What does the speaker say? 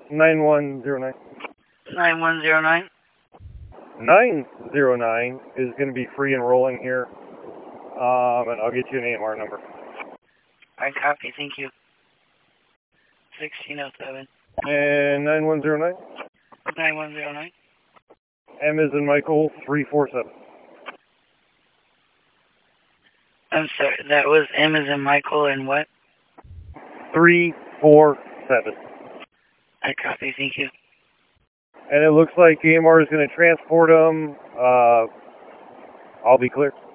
9109. 9109. 909 is going to be free and rolling here. And I'll get you an AMR number. I copy, thank you. 1607. And 9109. 9109. M is in Michael, 347. I'm sorry, that was M as in Michael and what? 347. I copy, thank you. And it looks like AMR is going to transport them. I'll be clear.